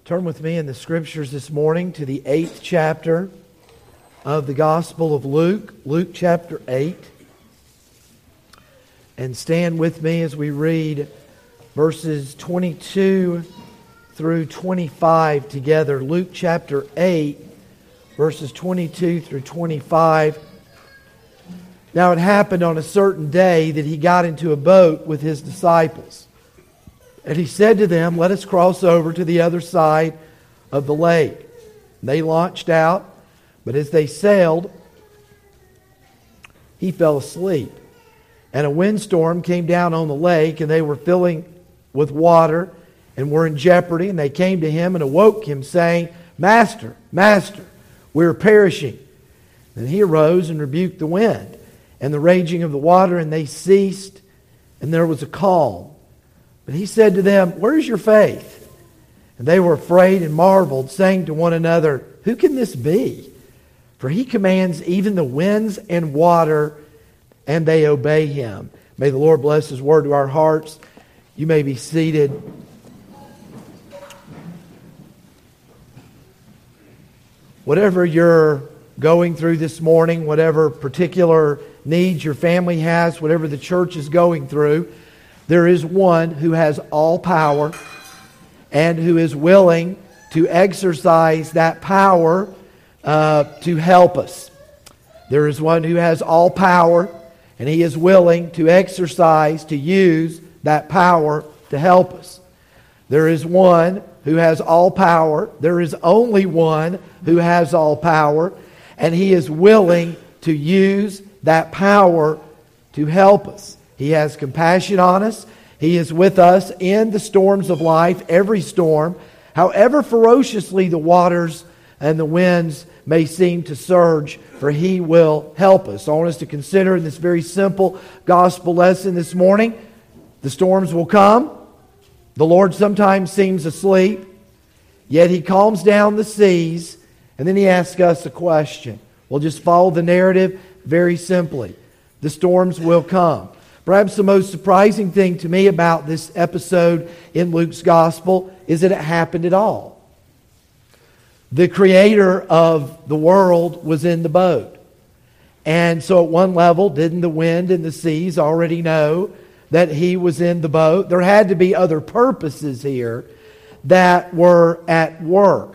Turn with me in the Scriptures this morning to the 8th chapter of the Gospel of Luke, Luke chapter 8. And stand with me as we read verses 22 through 25 together. Luke chapter 8, verses 22 through 25. Now it happened on a certain day that he got into a boat with his disciples. And he said to them, "Let us cross over to the other side of the lake." They launched out, but as they sailed, he fell asleep. And a windstorm came down on the lake, and they were filling with water and were in jeopardy. And they came to him and awoke him, saying, "Master, Master, we are perishing." Then he arose and rebuked the wind and the raging of the water, and they ceased, and there was a calm. But he said to them, "Where is your faith?" And they were afraid and marveled, saying to one another, "Who can this be? For he commands even the winds and water, and they obey him." May the Lord bless His word to our hearts. You may be seated. Whatever you're going through this morning, whatever particular needs your family has, whatever the church is going through, there is one who has all power and who is willing to exercise that power to help us. There is one who has all power, and He is willing to exercise, to use that power to help us. There is one who has all power. There is only one who has all power, and He is willing to use that power to help us. He has compassion on us. He is with us in the storms of life, every storm. However ferociously the waters and the winds may seem to surge, for He will help us. I want us to consider in this very simple gospel lesson this morning, the storms will come. The Lord sometimes seems asleep, yet He calms down the seas, and then He asks us a question. We'll just follow the narrative very simply. The storms will come. Perhaps the most surprising thing to me about this episode in Luke's Gospel is that it happened at all. The Creator of the world was in the boat. And so at one level, didn't the wind and the seas already know that He was in the boat? There had to be other purposes here that were at work.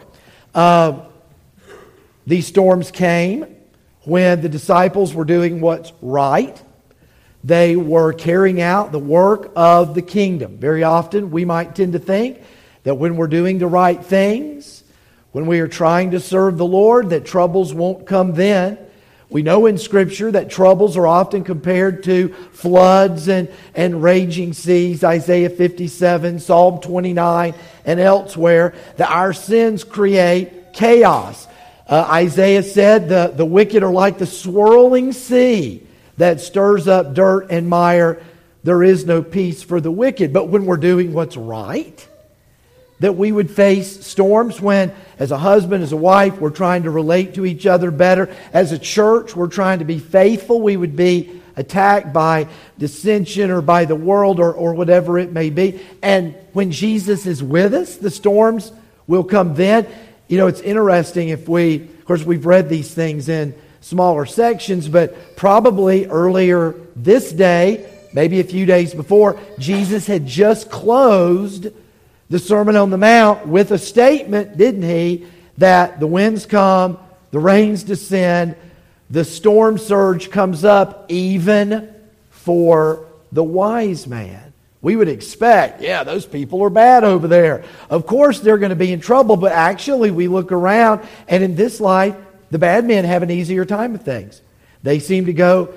These storms came when the disciples were doing what's right. They were carrying out the work of the kingdom. Very often we might tend to think that when we're doing the right things, when we are trying to serve the Lord, that troubles won't come then. We know in Scripture that troubles are often compared to floods and raging seas. Isaiah 57, Psalm 29, and elsewhere, that our sins create chaos. Isaiah said the wicked are like the swirling sea that stirs up dirt and mire. There is no peace for the wicked. But when we're doing what's right, that we would face storms when, as a husband, as a wife, we're trying to relate to each other better. As a church, we're trying to be faithful. We would be attacked by dissension or by the world or whatever it may be. And when Jesus is with us, the storms will come then. You know, it's interesting if of course, we've read these things in smaller sections, but probably earlier this day, maybe a few days before, Jesus had just closed the Sermon on the Mount with a statement, didn't He, that the winds come, the rains descend, the storm surge comes up even for the wise man. We would expect, those people are bad over there. Of course they're going to be in trouble, but actually we look around, and in this life, the bad men have an easier time of things. They seem to go,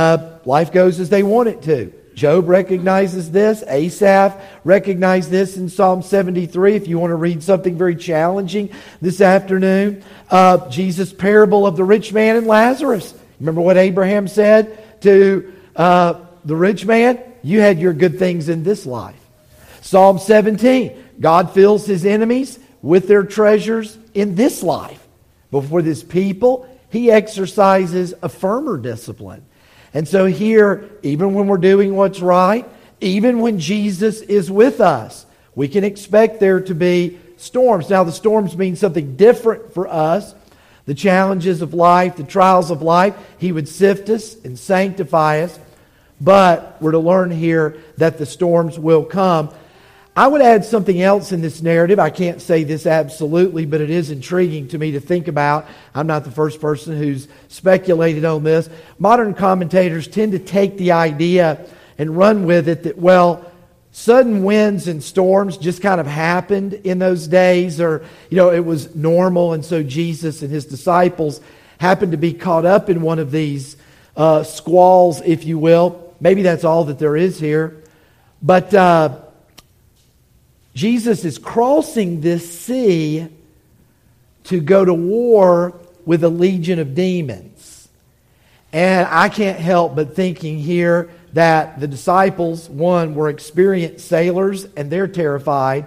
life goes as they want it to. Job recognizes this. Asaph recognized this in Psalm 73. If you want to read something very challenging this afternoon, Jesus' parable of the rich man and Lazarus. Remember what Abraham said to the rich man? You had your good things in this life. Psalm 17. God fills His enemies with their treasures in this life. But for this people, He exercises a firmer discipline. And so here, even when we're doing what's right, even when Jesus is with us, we can expect there to be storms. Now, the storms mean something different for us. The challenges of life, the trials of life, He would sift us and sanctify us. But we're to learn here that the storms will come. I would add something else in this narrative. I can't say this absolutely, but it is intriguing to me to think about. I'm not the first person who's speculated on this. Modern commentators tend to take the idea and run with it that, well, sudden winds and storms just kind of happened in those days, or, it was normal, and so Jesus and His disciples happened to be caught up in one of these squalls, if you will. Maybe that's all that there is here. But Jesus is crossing this sea to go to war with a legion of demons. And I can't help but thinking here that the disciples, one, were experienced sailors and they're terrified.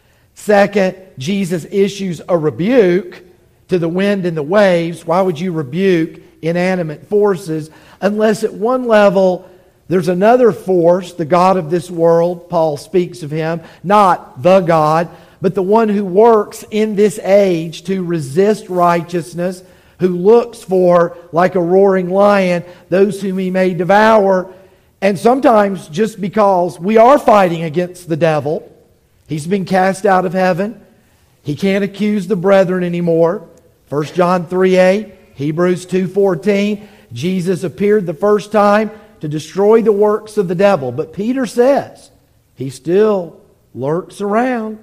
Second, Jesus issues a rebuke to the wind and the waves. Why would you rebuke inanimate forces unless at one level there's another force, the god of this world? Paul speaks of Him, not the God, but the one who works in this age to resist righteousness, who looks for, like a roaring lion, those whom He may devour. And sometimes just because we are fighting against the devil, he's been cast out of heaven. He can't accuse the brethren anymore. 1 John 3:8, Hebrews 2:14, Jesus appeared the first time to destroy the works of the devil. But Peter says he still lurks around,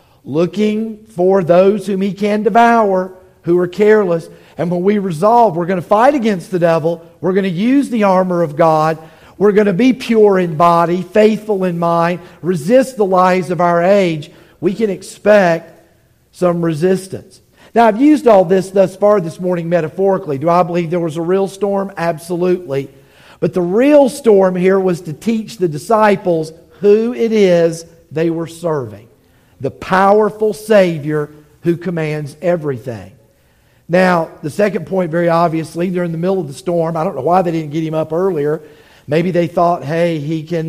looking for those whom he can devour, who are careless. And when we resolve we're going to fight against the devil, we're going to use the armor of God, we're going to be pure in body, faithful in mind, resist the lies of our age, we can expect some resistance. Now, I've used all this thus far this morning metaphorically. Do I believe there was a real storm? Absolutely. But the real storm here was to teach the disciples who it is they were serving. The powerful Savior who commands everything. Now, the second point, very obviously, they're in the middle of the storm. I don't know why they didn't get Him up earlier. Maybe they thought, hey, He can,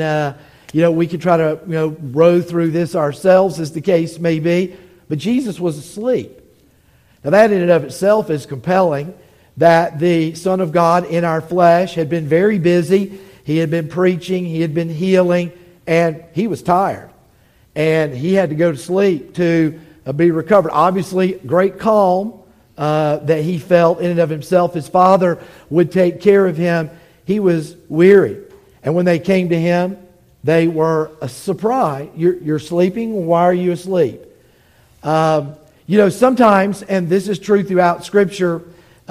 we can try to, row through this ourselves, as the case may be. But Jesus was asleep. Now, that in and of itself is compelling, that the Son of God in our flesh had been very busy. He had been preaching, He had been healing, and He was tired. And He had to go to sleep to be recovered. Obviously, great calm that He felt in and of Himself. His Father would take care of Him. He was weary. And when they came to Him, they were surprised. You're sleeping? Why are you asleep? Sometimes, and this is true throughout Scripture,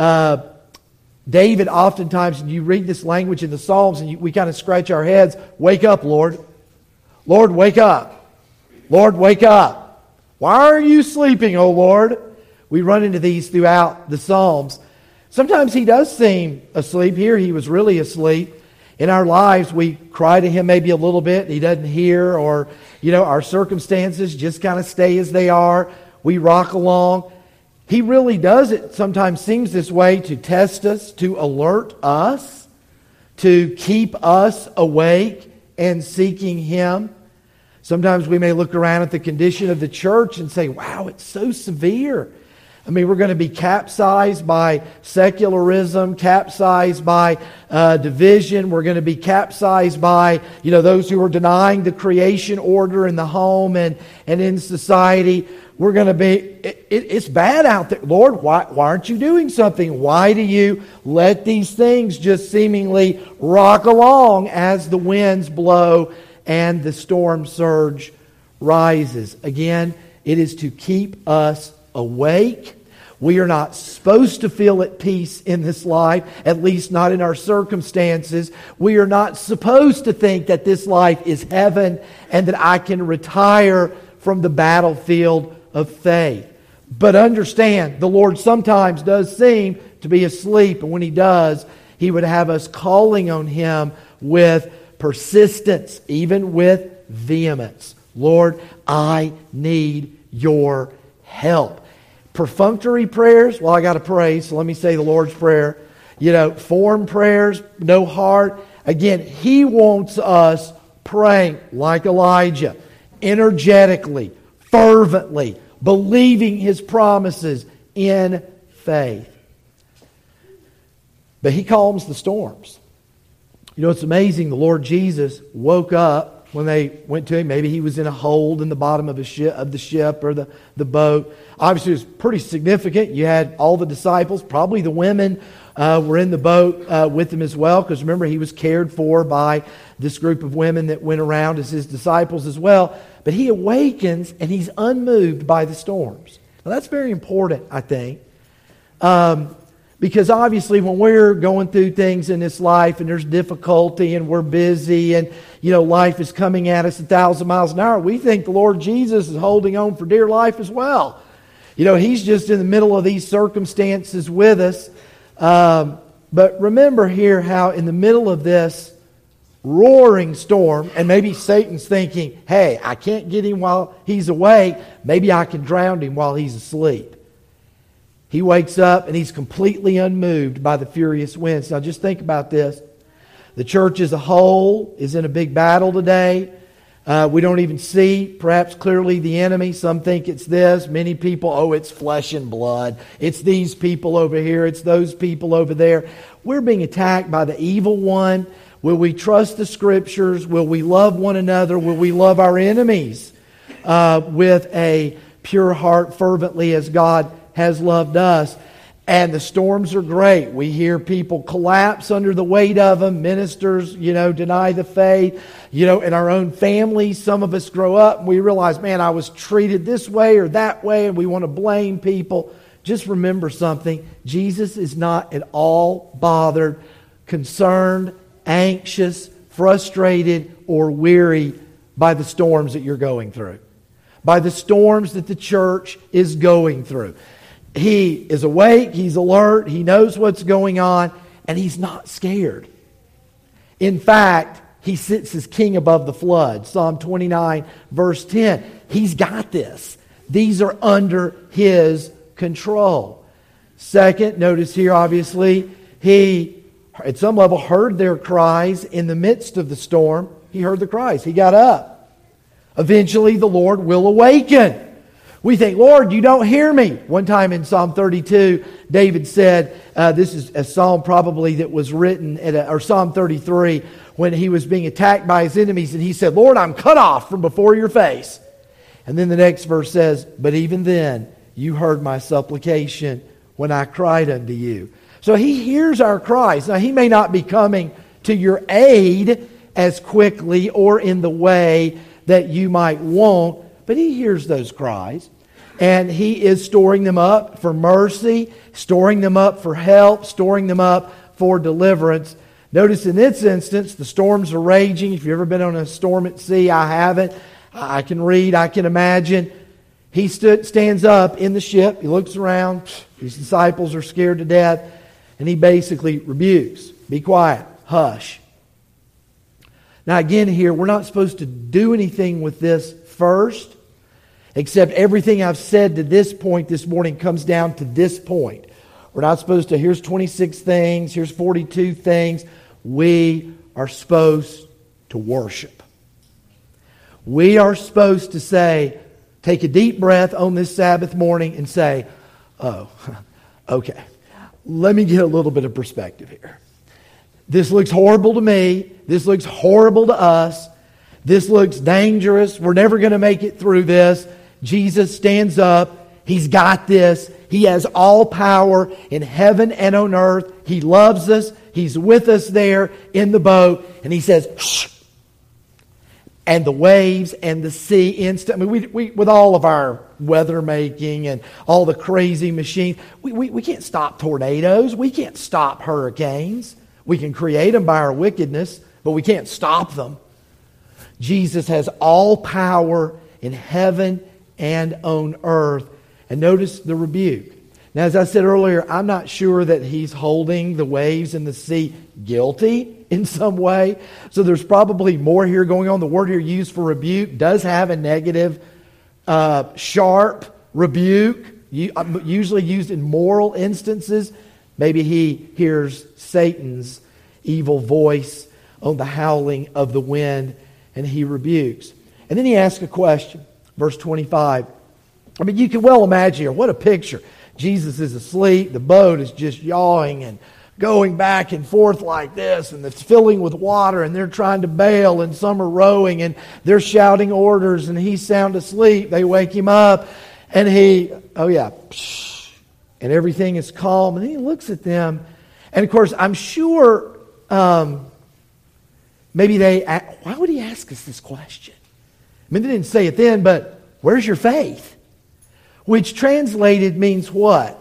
David oftentimes, you read this language in the Psalms and we kind of scratch our heads, wake up, Lord. Lord, wake up. Lord, wake up. Why are you sleeping, O Lord? We run into these throughout the Psalms. Sometimes He does seem asleep. Here He was really asleep. In our lives, we cry to Him maybe a little bit, and He doesn't hear, or, our circumstances just kind of stay as they are. We rock along. He really does, it sometimes seems this way, to test us, to alert us, to keep us awake and seeking Him. Sometimes we may look around at the condition of the church and say, wow, it's so severe. I mean, we're going to be capsized by secularism, capsized by division. We're going to be capsized by, those who are denying the creation order in the home and in society. We're going to be, it's bad out there. Lord, why aren't you doing something? Why do you let these things just seemingly rock along as the winds blow and the storm surge rises? Again, it is to keep us awake. We are not supposed to feel at peace in this life, at least not in our circumstances. We are not supposed to think that this life is heaven and that I can retire from the battlefield of faith. But understand, the Lord sometimes does seem to be asleep, and when He does, He would have us calling on Him with persistence, even with vehemence. Lord, I need your help. Perfunctory prayers, well, I got to pray, so let me say the Lord's Prayer. Form prayers, no heart. Again, He wants us praying like Elijah, energetically, fervently, believing His promises in faith. But He calms the storms. You know, it's amazing. The Lord Jesus woke up when they went to Him. Maybe He was in a hold in the bottom of the ship or the boat. Obviously, it was pretty significant. You had all the disciples, probably the women were in the boat with Him as well, because remember, He was cared for by this group of women that went around as His disciples as well. But He awakens and He's unmoved by the storms. Now, that's very important, I think. Because obviously when we're going through things in this life and there's difficulty and we're busy and, you know, life is coming at us 1,000 miles an hour, we think the Lord Jesus is holding on for dear life as well. You know, He's just in the middle of these circumstances with us. But remember here how in the middle of this roaring storm, and maybe Satan's thinking, hey, I can't get him while he's awake. Maybe I can drown him while he's asleep. He wakes up and he's completely unmoved by the furious winds. Now just think about this. The church as a whole is in a big battle today. We don't even see perhaps clearly the enemy. Some think it's this. Many people, it's flesh and blood. It's these people over here. It's those people over there. We're being attacked by the evil one. Will we trust the Scriptures? Will we love one another? Will we love our enemies with a pure heart fervently as God has loved us? And the storms are great. We hear people collapse under the weight of them. Ministers, deny the faith. In our own families, some of us grow up and we realize, man, I was treated this way or that way, and we want to blame people. Just remember something. Jesus is not at all bothered, concerned, anxious, frustrated, or weary by the storms that you're going through, by the storms that the church is going through. He is awake, He's alert, He knows what's going on, and He's not scared. In fact, He sits as king above the flood. Psalm 29, verse 10. He's got this. These are under His control. Second, notice here, obviously, He, at some level, heard their cries in the midst of the storm. He heard the cries. He got up. Eventually, the Lord will awaken. We think, Lord, you don't hear me. One time in Psalm 32, David said, this is a psalm probably that was written, or Psalm 33, when he was being attacked by his enemies, and he said, Lord, I'm cut off from before your face. And then the next verse says, but even then, you heard my supplication when I cried unto you. So He hears our cries. Now, He may not be coming to your aid as quickly or in the way that you might want, but He hears those cries, and He is storing them up for mercy, storing them up for help, storing them up for deliverance. Notice in this instance, the storms are raging. If you've ever been on a storm at sea, I haven't. I can read, I can imagine. He stands up in the ship, He looks around, His disciples are scared to death, and He basically rebukes. Be quiet, hush. Now again here, we're not supposed to do anything with this first, except everything I've said to this point this morning comes down to this point. We're not supposed to, here's 26 things, here's 42 things. We are supposed to worship. We are supposed to say, take a deep breath on this Sabbath morning and say, oh, okay, let me get a little bit of perspective here. This looks horrible to me. This looks horrible to us. This looks dangerous. We're never going to make it through this. Jesus stands up. He's got this. He has all power in heaven and on earth. He loves us. He's with us there in the boat. And He says, shh. And the waves and the sea instant. I mean, we with all of our weather making and all the crazy machines, we can't stop tornadoes. We can't stop hurricanes. We can create them by our wickedness, but we can't stop them. Jesus has all power in heaven and on earth. And notice the rebuke. Now, as I said earlier, I'm not sure that He's holding the waves and the sea guilty in some way. So there's probably more here going on. The word here used for rebuke does have a negative, sharp rebuke, usually used in moral instances. Maybe He hears Satan's evil voice on the howling of the wind, and He rebukes. And then He asks a question. verse 25. I mean, you can well imagine here, what a picture. Jesus is asleep, the boat is just yawing and going back and forth like this, and it's filling with water, and they're trying to bail, and some are rowing, and they're shouting orders, and he's sound asleep. They wake him up, and and everything is calm, and he looks at them, and of course, I'm sure maybe why would he ask us this question? I mean, they didn't say it then, but where's your faith? Which translated means what?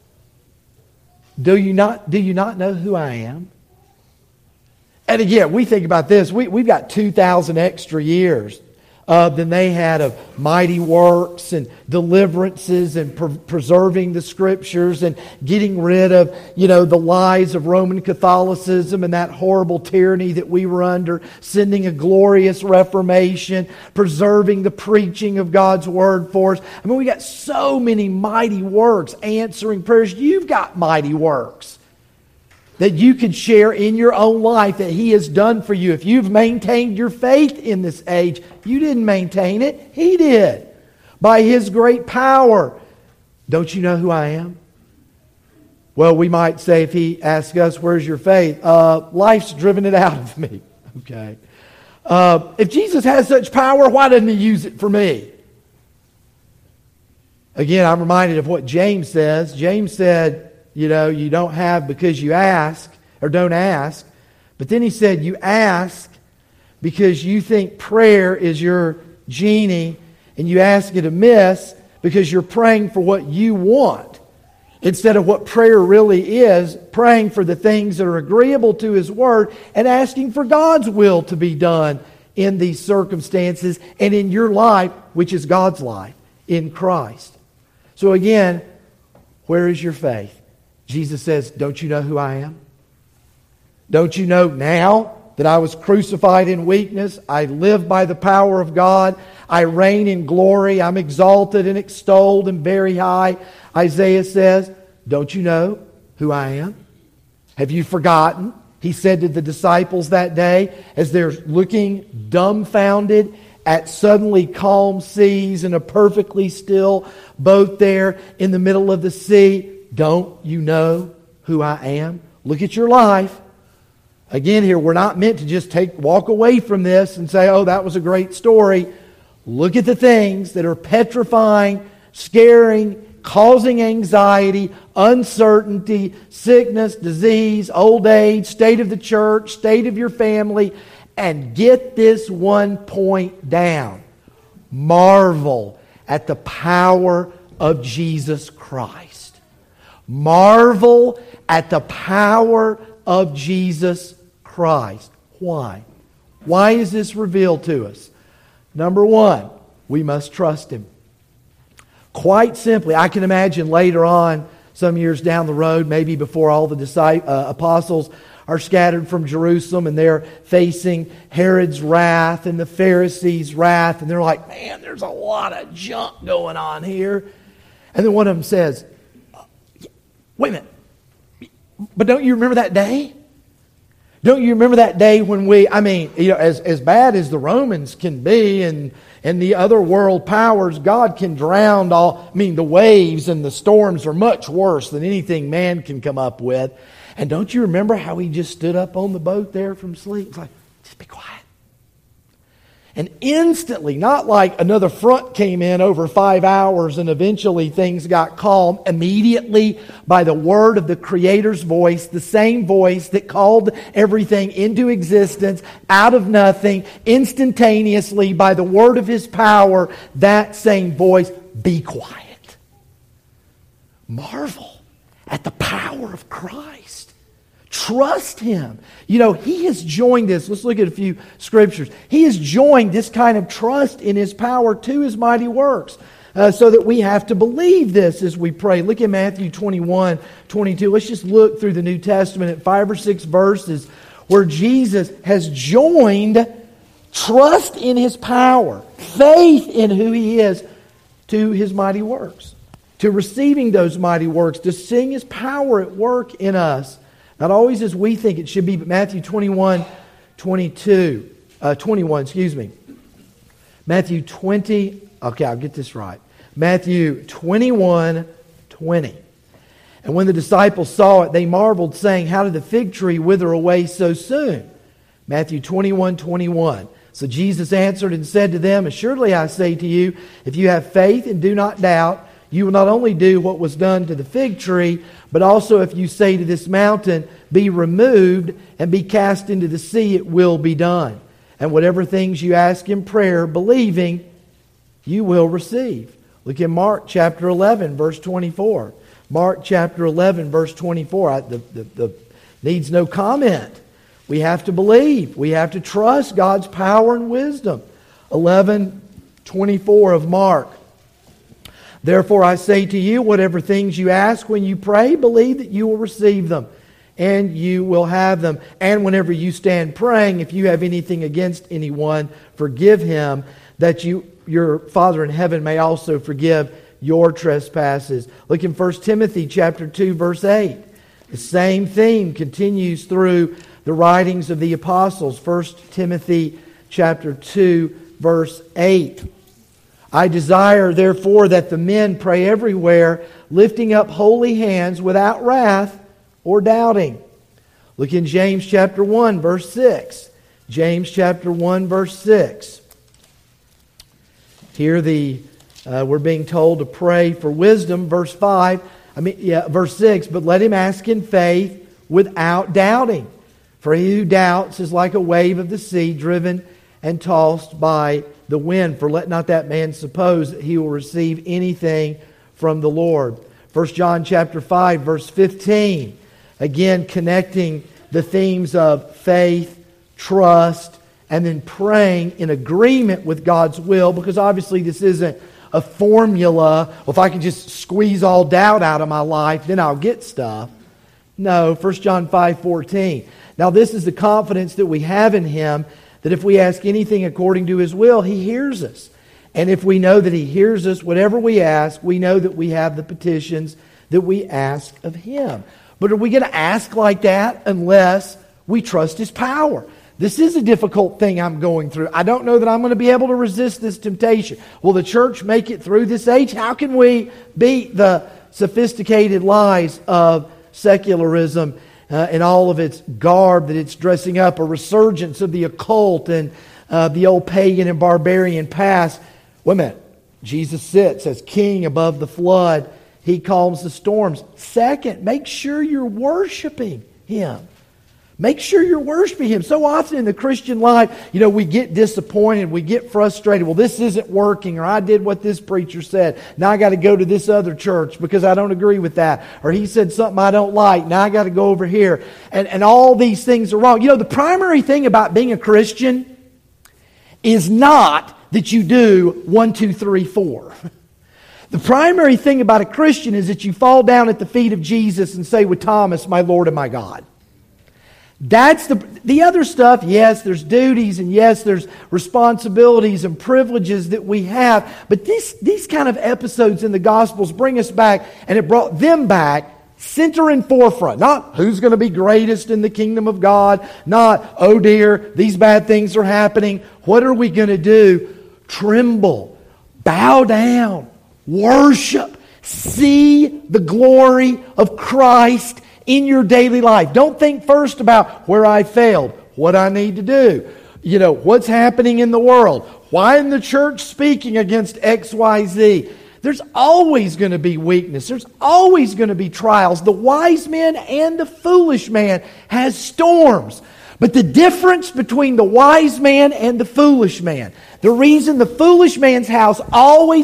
Do you not know who I am? And again, we think about this. We've got 2,000 extra years than they had of mighty works and deliverances and preserving the Scriptures and getting rid of, the lies of Roman Catholicism and that horrible tyranny that we were under, sending a glorious Reformation, preserving the preaching of God's Word for us. I mean, we got so many mighty works, answering prayers. You've got mighty works that you could share in your own life that He has done for you. If you've maintained your faith in this age, you didn't maintain it. He did. By His great power. Don't you know who I am? Well, we might say if He asks us, where's your faith? Life's driven it out of me. Okay. If Jesus has such power, why doesn't He use it for me? Again, I'm reminded of what James says. James said, you don't have because you ask, or don't ask. But then he said, you ask because you think prayer is your genie, and you ask it amiss because you're praying for what you want, instead of what prayer really is, praying for the things that are agreeable to His Word, and asking for God's will to be done in these circumstances and in your life, which is God's life, in Christ. So again, where is your faith? Jesus says, don't you know who I am? Don't you know now that I was crucified in weakness? I live by the power of God. I reign in glory. I'm exalted and extolled and very high. Isaiah says, don't you know who I am? Have you forgotten? He said to the disciples that day, as they're looking dumbfounded at suddenly calm seas and a perfectly still boat there in the middle of the sea, don't you know who I am? Look at your life. Again here, we're not meant to just walk away from this and say, oh, that was a great story. Look at the things that are petrifying, scaring, causing anxiety, uncertainty, sickness, disease, old age, state of the church, state of your family, and get this one point down. Marvel at the power of Jesus Christ. Marvel at the power of Jesus Christ. Why? Why is this revealed to us? Number one, we must trust Him. Quite simply, I can imagine later on, some years down the road, maybe before all the apostles are scattered from Jerusalem and they're facing Herod's wrath and the Pharisees' wrath, and they're like, man, there's a lot of junk going on here. And then one of them says, wait a minute, but don't you remember that day? Don't you remember that day when as bad as the Romans can be and the other world powers, God can drown the waves and the storms are much worse than anything man can come up with. And don't you remember how He just stood up on the boat there from sleep? It's like, just be quiet. And instantly, not like another front came in over 5 hours and eventually things got calm, immediately by the word of the Creator's voice, the same voice that called everything into existence out of nothing, instantaneously by the word of His power, that same voice, be quiet. Marvel at the power of Christ. Trust Him. He has joined this. Let's look at a few scriptures. He has joined this kind of trust in His power to His mighty works. So that we have to believe this as we pray. Look at Matthew 21, 22. Let's just look through the New Testament at 5 or 6 verses where Jesus has joined trust in His power, faith in who He is, to His mighty works. To receiving those mighty works, to seeing His power at work in us. Not always as we think it should be, but Matthew 21, Matthew 20, Okay, I'll get this right. Matthew 21:20. And when the disciples saw it, they marveled, saying, how did the fig tree wither away so soon? Matthew 21:21. So Jesus answered and said to them, assuredly I say to you, if you have faith and do not doubt, you will not only do what was done to the fig tree, but also if you say to this mountain, be removed and be cast into the sea, it will be done. And whatever things you ask in prayer, believing, you will receive. Look in Mark chapter 11, verse 24. Mark chapter 11, verse 24. The needs no comment. We have to believe. We have to trust God's power and wisdom. 11:24 of Mark. Therefore I say to you, whatever things you ask when you pray, believe that you will receive them, and you will have them. And whenever you stand praying, if you have anything against anyone, forgive him, that your Father in heaven may also forgive your trespasses. Look in 1 Timothy chapter 2, verse 8. The same theme continues through the writings of the apostles. 1 Timothy chapter 2, verse 8. I desire, therefore, that the men pray everywhere, lifting up holy hands without wrath or doubting. Look in James chapter 1, verse 6. James chapter 1, verse 6. Here we're being told to pray for wisdom, verse 6, but let him ask in faith without doubting. For he who doubts is like a wave of the sea, driven and tossed by the wind. For let not that man suppose that he will receive anything from the Lord. 1 John chapter 5, verse 15. Again, connecting the themes of faith, trust, and then praying in agreement with God's will, because obviously this isn't a formula. Well, if I can just squeeze all doubt out of my life, then I'll get stuff. No, 1 John 5:14. Now this is the confidence that we have in Him, that if we ask anything according to His will, He hears us. And if we know that He hears us, whatever we ask, we know that we have the petitions that we ask of Him. But are we going to ask like that unless we trust His power? This is a difficult thing I'm going through. I don't know that I'm going to be able to resist this temptation. Will the church make it through this age? How can we beat the sophisticated lies of secularism and all of its garb that it's dressing up, a resurgence of the occult and the old pagan and barbarian past? Wait a minute. Jesus sits as king above the flood. He calms the storms. Second, make sure you're worshiping Him. Make sure you're worshiping Him. So often in the Christian life, we get disappointed, we get frustrated. Well, this isn't working, or I did what this preacher said. Now I got to go to this other church because I don't agree with that. Or he said something I don't like. Now I got to go over here. And all these things are wrong. The primary thing about being a Christian is not that you do 1, 2, 3, 4. The primary thing about a Christian is that you fall down at the feet of Jesus and say with Thomas, my Lord and my God. That's the other stuff. Yes, there's duties, and yes, there's responsibilities and privileges that we have. But these kind of episodes in the Gospels bring us back, and it brought them back center and forefront. Not who's going to be greatest in the kingdom of God. Not, oh dear, these bad things are happening. What are we going to do? Tremble. Bow down. Worship. See the glory of Christ in your daily life. Don't think first about where I failed, what I need to do, what's happening in the world, why in the church speaking against XYZ. There's always going to be weakness. There's always going to be trials. The wise man and the foolish man has storms. But the difference between the wise man and the foolish man, the reason the foolish man's house always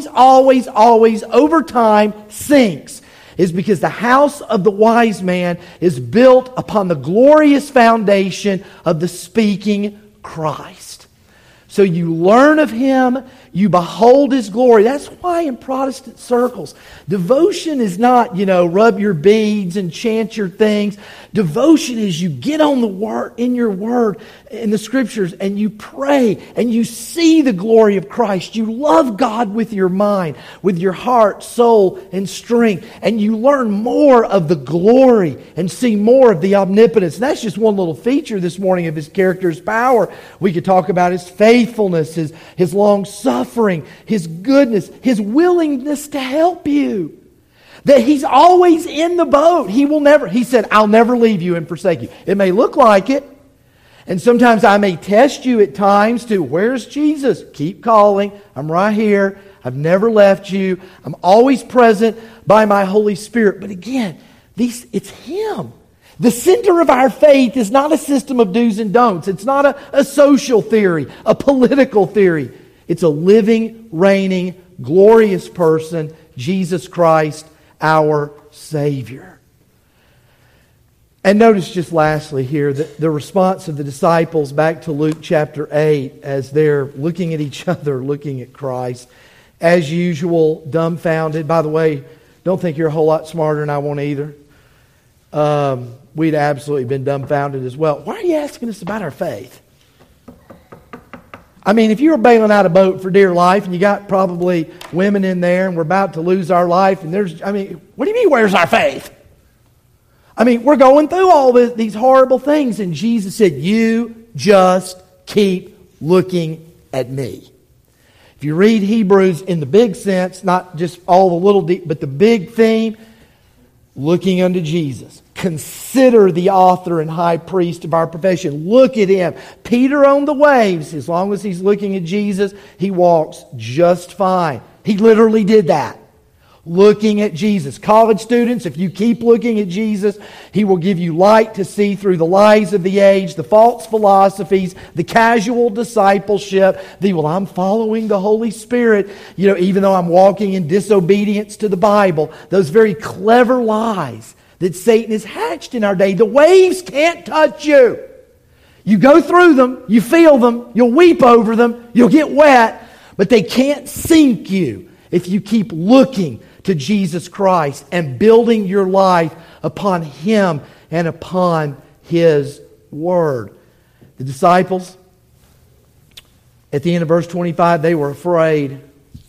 over time sinks, is because the house of the wise man is built upon the glorious foundation of the speaking Christ. So you learn of Him, you behold His glory. That's why in Protestant circles, devotion is not, rub your beads and chant your things. Devotion is you get on the Word, in your Word, in the Scriptures, and you pray, and you see the glory of Christ. You love God with your mind, with your heart, soul, and strength. And you learn more of the glory and see more of the omnipotence. And that's just one little feature this morning of His character, His power. We could talk about His faithfulness, His long suffering, suffering, His goodness, His willingness to help you. That He's always in the boat. He said, I'll never leave you and forsake you. It may look like it. And sometimes I may test you at times to, where's Jesus? Keep calling. I'm right here. I've never left you. I'm always present by my Holy Spirit. But again, it's Him. The center of our faith is not a system of do's and don'ts. It's not a social theory, a political theory. It's a living, reigning, glorious person, Jesus Christ, our Savior. And notice just lastly here that the response of the disciples back to Luke chapter 8 as they're looking at each other, looking at Christ. As usual, dumbfounded. By the way, don't think you're a whole lot smarter than I want either. We'd absolutely been dumbfounded as well. Why are you asking us about our faith? I mean, if you were bailing out a boat for dear life and you got probably women in there and we're about to lose our life and what do you mean, where's our faith? I mean, we're going through all these horrible things and Jesus said, you just keep looking at me. If you read Hebrews in the big sense, not just all the little deep, but the big theme, looking unto Jesus. Consider the author and high priest of our profession. Look at Him. Peter on the waves, as long as he's looking at Jesus, he walks just fine. He literally did that. Looking at Jesus. College students, if you keep looking at Jesus, He will give you light to see through the lies of the age, the false philosophies, the casual discipleship, I'm following the Holy Spirit, even though I'm walking in disobedience to the Bible. Those very clever lies that Satan has hatched in our day. The waves can't touch you. You go through them, you feel them, you'll weep over them, you'll get wet, but they can't sink you if you keep looking to Jesus Christ and building your life upon Him and upon His Word. The disciples, at the end of verse 25, they were afraid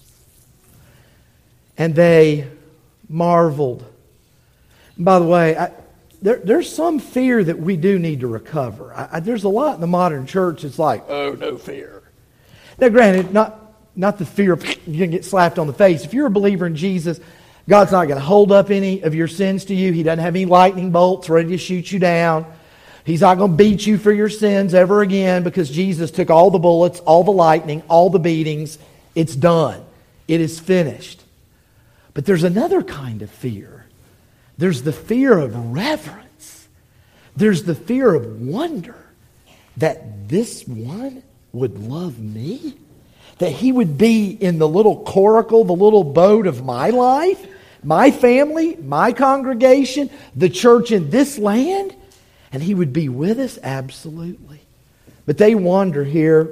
and they marveled. And by the way, there's some fear that we do need to recover. There's a lot in the modern church that's like, oh, no fear. Now granted, not the fear of you're going to get slapped on the face. If you're a believer in Jesus, God's not going to hold up any of your sins to you. He doesn't have any lightning bolts ready to shoot you down. He's not going to beat you for your sins ever again because Jesus took all the bullets, all the lightning, all the beatings. It's done. It is finished. But there's another kind of fear. There's the fear of reverence. There's the fear of wonder that this one would love me. That He would be in the little coracle, the little boat of my life, my family, my congregation, the church in this land, and He would be with us? Absolutely. But they wonder here.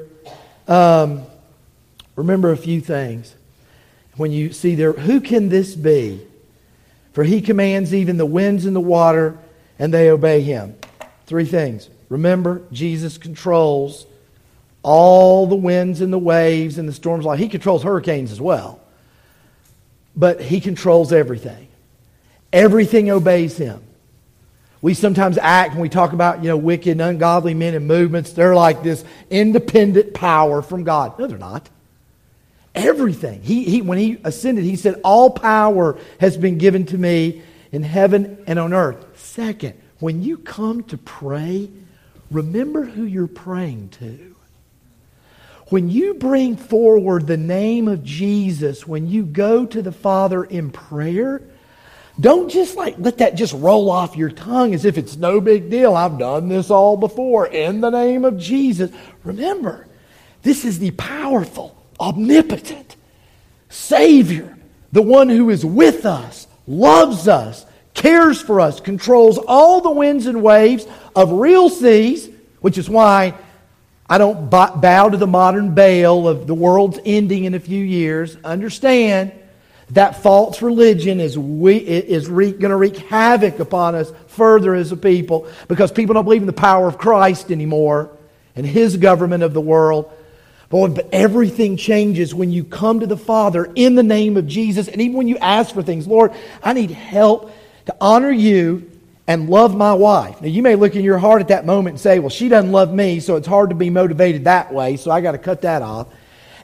Remember a few things. When you see there, who can this be? For He commands even the winds and the water, and they obey Him. Three things. Remember, Jesus controls all the winds and the waves and the storms. Like He controls hurricanes as well. But He controls everything. Everything obeys Him. We sometimes act when we talk about, wicked and ungodly men and movements. They're like this independent power from God. No, they're not. Everything. When He ascended, He said, all power has been given to me in heaven and on earth. Second, when you come to pray, remember who you're praying to. When you bring forward the name of Jesus, when you go to the Father in prayer, don't just let that just roll off your tongue as if it's no big deal. I've done this all before in the name of Jesus. Remember, this is the powerful, omnipotent Savior, the one who is with us, loves us, cares for us, controls all the winds and waves of real seas, which is why I don't bow to the modern Baal of the world's ending in a few years. Understand that false religion is going to wreak havoc upon us further as a people because people don't believe in the power of Christ anymore and His government of the world. But everything changes when you come to the Father in the name of Jesus. And even when you ask for things, Lord, I need help to honor You and love my wife. Now you may look in your heart at that moment and say, well, she doesn't love me, so it's hard to be motivated that way, so I got to cut that off.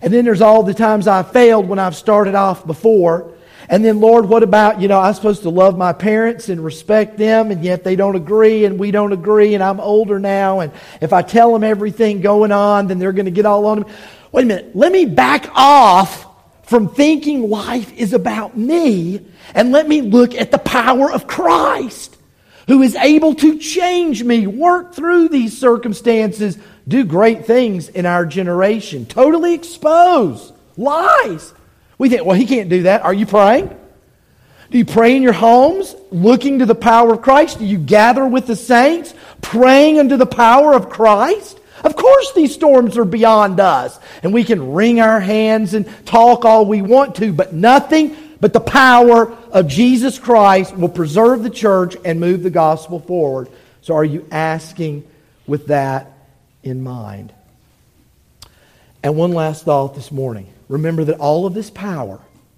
And then there's all the times I failed when I've started off before. And then, Lord, what about, I'm supposed to love my parents and respect them, and yet they don't agree and we don't agree, and I'm older now, and if I tell them everything going on, then they're going to get all on me. Wait a minute, let me back off from thinking life is about me, and let me look at the power of Christ, who is able to change me, work through these circumstances, do great things in our generation, totally expose lies. We think, well, he can't do that. Are you praying? Do you pray in your homes, looking to the power of Christ? Do you gather with the saints, praying unto the power of Christ? Of course these storms are beyond us, and we can wring our hands and talk all we want to, but nothing but the power of Jesus Christ will preserve the church and move the gospel forward. So are you asking with that in mind? And one last thought this morning. Remember that all of this power,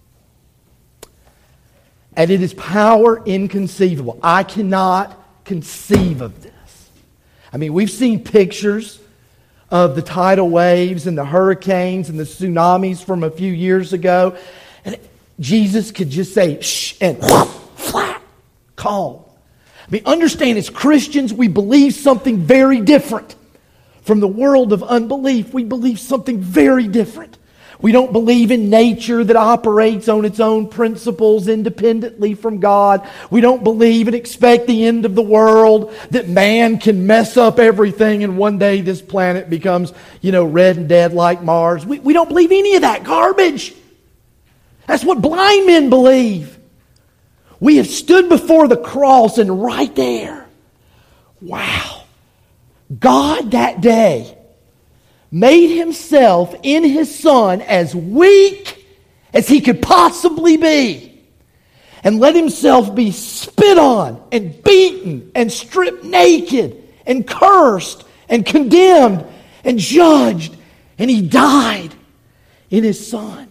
and it is power inconceivable. I cannot conceive of this. I mean, we've seen pictures of the tidal waves and the hurricanes and the tsunamis from a few years ago. And Jesus could just say, shh, and flat, calm. I mean, understand, as Christians, we believe something very different from the world of unbelief. We believe something very different. We don't believe in nature that operates on its own principles independently from God. We don't believe and expect the end of the world, that man can mess up everything and one day this planet becomes, red and dead like Mars. We don't believe any of that garbage. That's what blind men believe. We have stood before the cross, and right there, wow, God that day made himself in his Son as weak as he could possibly be, and let himself be spit on and beaten and stripped naked and cursed and condemned and judged, and he died in his Son.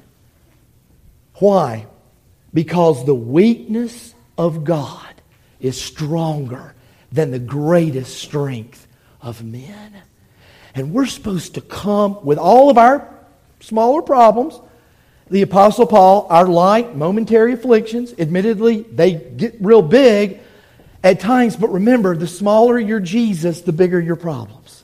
Why? Because the weakness of God is stronger than the greatest strength of men. And we're supposed to come with all of our smaller problems. The Apostle Paul, our light, momentary afflictions, admittedly, they get real big at times. But remember, the smaller your Jesus, the bigger your problems.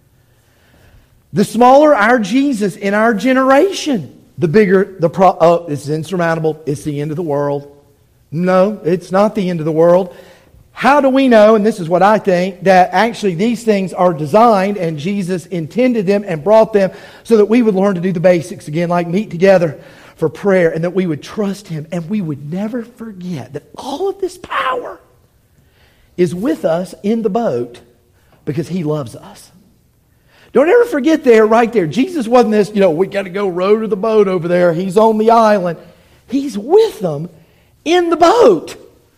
The smaller our Jesus in our generation, the bigger the problem. It's insurmountable. It's the end of the world. No, it's not the end of the world. How do we know, and this is what I think, that actually these things are designed and Jesus intended them and brought them so that we would learn to do the basics again, like meet together for prayer, and that we would trust Him, and we would never forget that all of this power is with us in the boat because He loves us. Don't ever forget there, right there, Jesus wasn't this, we got to go row to the boat over there. He's on the island. He's with them in the boat.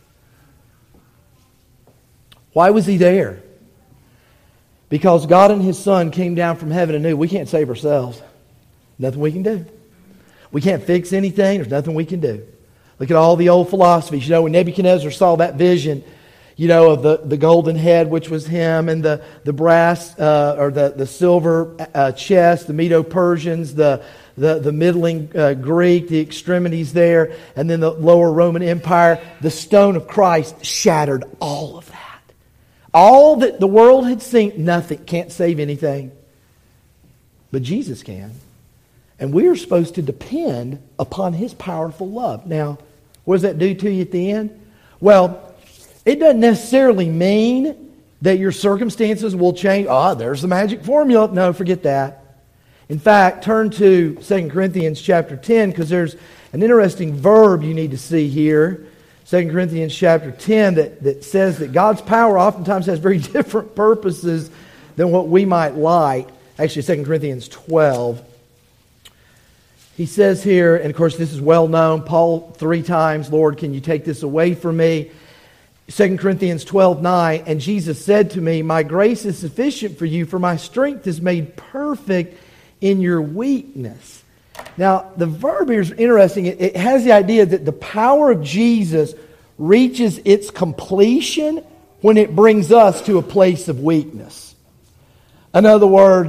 Why was He there? Because God and His Son came down from heaven and knew we can't save ourselves. Nothing we can do. We can't fix anything. There's nothing we can do. Look at all the old philosophies. When Nebuchadnezzar saw that vision, of the golden head, which was him, and the brass or the silver chest, the Medo-Persians, the middling Greek, the extremities there, and then the lower Roman Empire, the stone of Christ shattered all of that. All that the world had seen, nothing, can't save anything. But Jesus can. And we are supposed to depend upon His powerful love. Now, what does that do to you at the end? Well, it doesn't necessarily mean that your circumstances will change. There's the magic formula. No, forget that. In fact, turn to 2 Corinthians chapter 10, because there's an interesting verb you need to see here. 2 Corinthians chapter 10 that says that God's power oftentimes has very different purposes than what we might like. Actually, 2 Corinthians 12. He says here, and of course this is well known, Paul 3 times, Lord, can you take this away from me? 2 Corinthians 12:9, and Jesus said to me, my grace is sufficient for you, for my strength is made perfect in your weakness. Now, the verb here is interesting. It has the idea that the power of Jesus reaches its completion when it brings us to a place of weakness. In other words,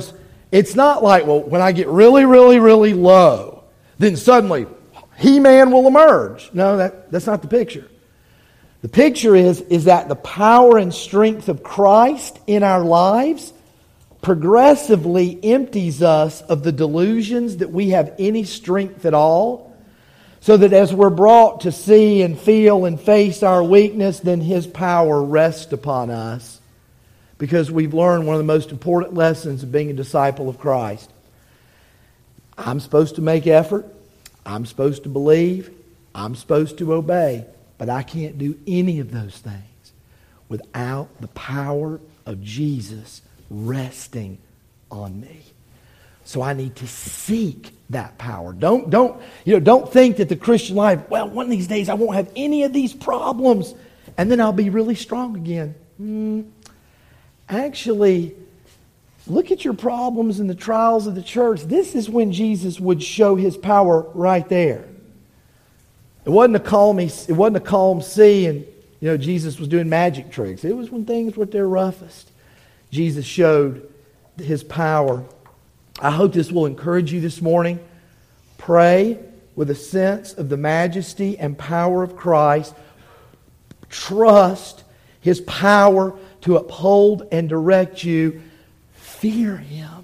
It's not like, well, when I get really, really, really low, then suddenly He-Man will emerge. No, that's not the picture. The picture is that the power and strength of Christ in our lives progressively empties us of the delusions that we have any strength at all, so that as we're brought to see and feel and face our weakness, then His power rests upon us. Because we've learned one of the most important lessons of being a disciple of Christ. I'm supposed to make effort. I'm supposed to believe. I'm supposed to obey. But I can't do any of those things without the power of Jesus resting on me. So I need to seek that power. Don't think that the Christian life, well, one of these days I won't have any of these problems and then I'll be really strong again. Actually, look at your problems and the trials of the church. This is when Jesus would show His power right there. It wasn't a calm sea and Jesus was doing magic tricks. It was when things were at their roughest. Jesus showed His power. I hope this will encourage you this morning. Pray with a sense of the majesty and power of Christ. Trust His power to uphold and direct you. Fear Him.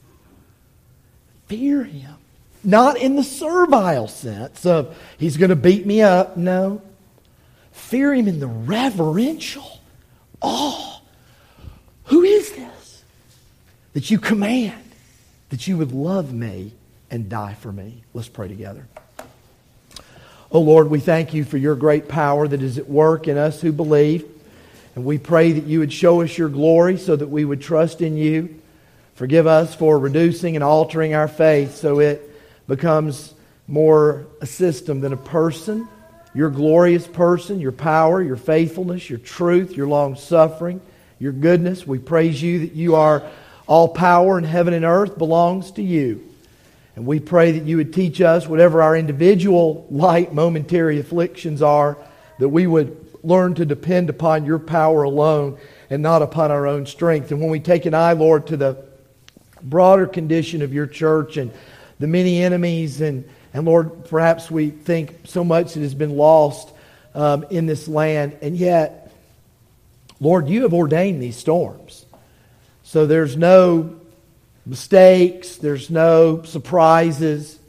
Fear Him. Not in the servile sense of He's going to beat me up. No. Fear Him in the reverential awe. Who is this that you command that you would love me and die for me? Let's pray together. Oh Lord, we thank You for Your great power that is at work in us who believe. And we pray that You would show us Your glory so that we would trust in You. Forgive us for reducing and altering our faith so it becomes more a system than a person. Your glorious person, Your power, Your faithfulness, Your truth, Your long-suffering, Your goodness. We praise You that You are all power in heaven and earth belongs to You. And we pray that You would teach us whatever our individual light momentary afflictions are, that we would learn to depend upon Your power alone and not upon our own strength. And when we take an eye, Lord, to the broader condition of Your church and the many enemies, and Lord, perhaps we think so much that has been lost in this land, and yet, Lord, You have ordained these storms. So there's no mistakes, there's no surprises.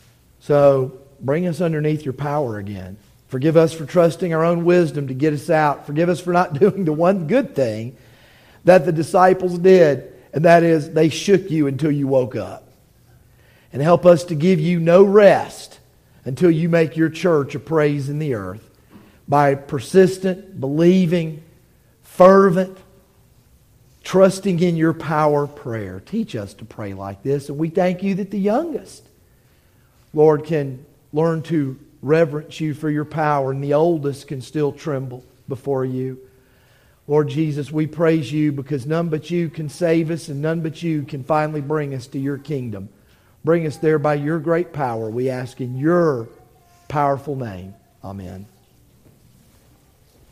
So bring us underneath Your power again. Forgive us for trusting our own wisdom to get us out. Forgive us for not doing the one good thing that the disciples did, and that is they shook You until You woke up. And help us to give You no rest until You make Your church a praise in the earth by persistent, believing, fervent, trusting in Your power prayer. Teach us to pray like this. And we thank You that the youngest, Lord, can learn to reverence You for Your power, and the oldest can still tremble before You. Lord Jesus, we praise You because none but You can save us, and none but You can finally bring us to Your kingdom. Bring us there by Your great power, we ask in Your powerful name. Amen.